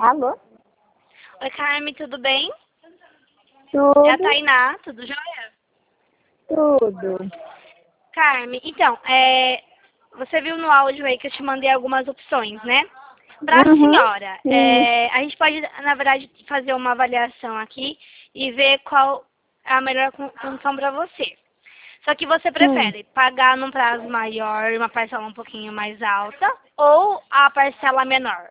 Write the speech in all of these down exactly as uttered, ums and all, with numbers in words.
Alô? Oi, Carmen, tudo bem? Tudo? É a Tainá, tudo jóia? Tudo. Carmen, então, é, você viu no áudio aí que eu te mandei algumas opções, né? Para a Uhum. senhora, Sim. é, a gente pode, na verdade, fazer uma avaliação aqui e ver qual é a melhor con- condição para você. Só que você Sim. prefere pagar num prazo maior, uma parcela um pouquinho mais alta, ou a parcela menor?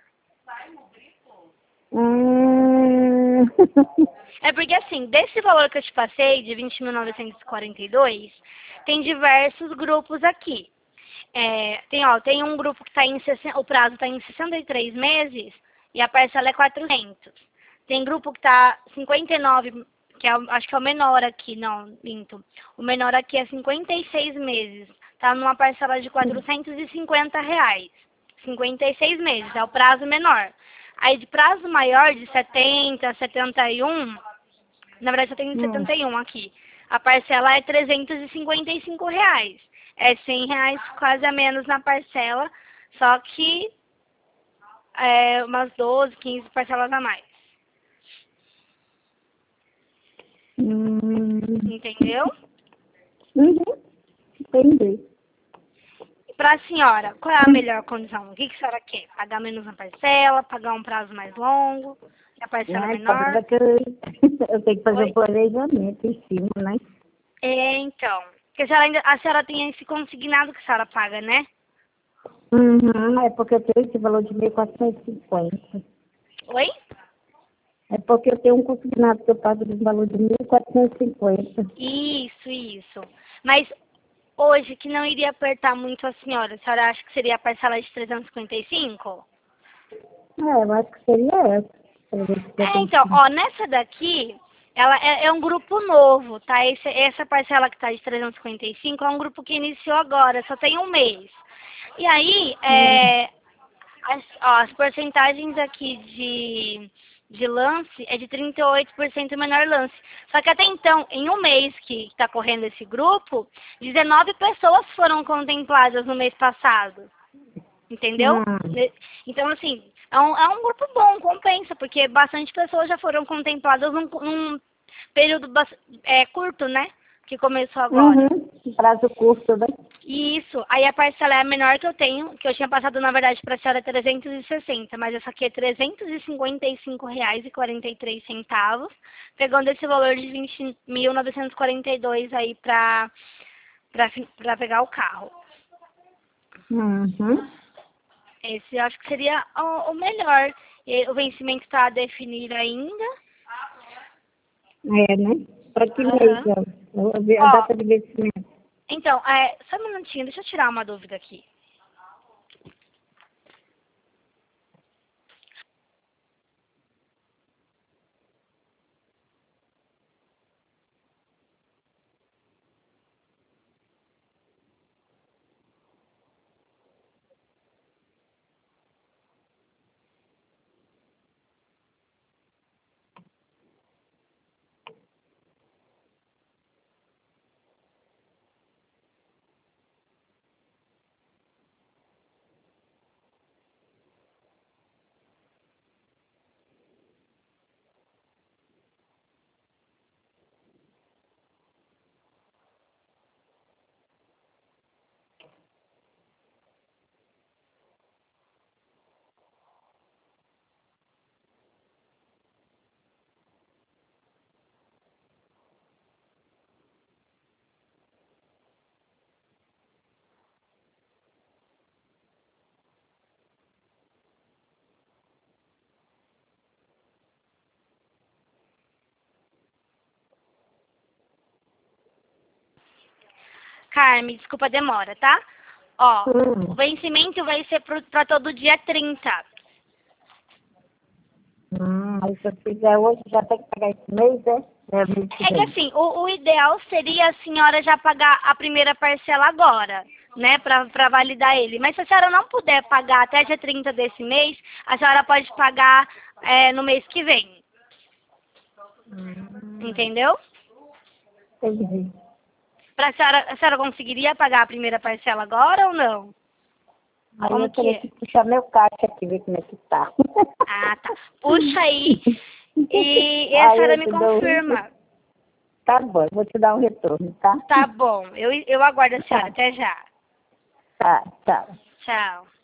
Hum. É porque, assim, desse valor que eu te passei, de vinte mil novecentos e quarenta e dois, tem diversos grupos aqui. É, tem, ó, tem um grupo que está em sessenta, o prazo está em sessenta e três meses e a parcela é quatrocentos. Tem grupo que está cinquenta e nove, que é, o- acho que é o menor aqui, não, minto. O menor aqui é cinquenta e seis meses. Está numa parcela de quatrocentos e cinquenta reais. cinquenta e seis meses, é o prazo menor. Aí de prazo maior, de setenta, setenta e um, na verdade, eu tenho Hum. setenta e um aqui. A parcela é trezentos e cinquenta e cinco reais. É cem reais quase a menos na parcela, só que é umas doze, quinze parcelas a mais. Hum. Entendeu? Uhum. Entendi. E para a senhora, qual é a melhor condição? O que, que a senhora quer? Pagar menos na parcela, pagar um prazo mais longo, a parcela Ai, só menor? para que eu, eu tenho que fazer o Oi? planejamento em cima, né? É, então. Porque a senhora, ainda, a senhora tem esse consignado que a senhora paga, né? Uhum. É porque eu tenho esse valor de mil quatrocentos e cinquenta. Oi? É porque eu tenho um consignado que eu pago de valor de mil quatrocentos e cinquenta. Isso, isso. Mas hoje, que não iria apertar muito a senhora, a senhora acha que seria a parcela de trezentos e cinquenta e cinco? É, eu acho que seria essa. É, então, ó, nessa daqui, ela é, é um grupo novo, tá? Esse, essa parcela que tá de trezentos e cinquenta e cinco é um grupo que iniciou agora, só tem um mês. E aí, Hum. é, as, ó, as porcentagens aqui de, de lance é de trinta e oito por cento menor lance. Só que até então, em um mês que está correndo esse grupo, dezenove pessoas foram contempladas no mês passado. Entendeu? Hum. Ne- Então, assim, é um, é um grupo bom, compensa, porque bastante pessoas já foram contempladas num, num período bas- é, curto, né? Que começou agora. Uhum. Prazo curto, né? Isso. Aí a parcela é a menor que eu tenho, que eu tinha passado, na verdade, para a senhora trezentos e sessenta, mas essa aqui é trezentos e cinquenta e cinco reais e quarenta e três centavos, pegando esse valor de vinte mil novecentos e quarenta e dois aí para para pegar o carro. Uhum. Esse eu acho que seria o, o melhor. E o vencimento está a definir ainda. É, né? Para que mês, Aham. ó? Eu vi a Ó, data de vencimento. então, é, só um minutinho, deixa eu tirar uma dúvida aqui. Carme, desculpa a demora, tá? Ó, o Hum. vencimento vai ser para todo dia trinta. Hum, aí se eu fizer hoje, já tem que pagar esse mês, é? É o mês que É que vem. assim, o, o ideal seria a senhora já pagar a primeira parcela agora, né? Para validar ele. Mas se a senhora não puder pagar até dia trinta desse mês, a senhora pode pagar é, no mês que vem. Hum. Entendeu? Entendi. Pra senhora, a senhora conseguiria pagar a primeira parcela agora ou não? Aí Como eu que teria é? que puxar meu caixa aqui, ver como é que tá. Ah, tá. Puxa aí e, e a Aí senhora eu me te dou um confirma. Tá bom, eu vou te dar um retorno, tá? Tá bom, eu, eu aguardo a senhora. Tá, Até já. tá, tá. Tchau.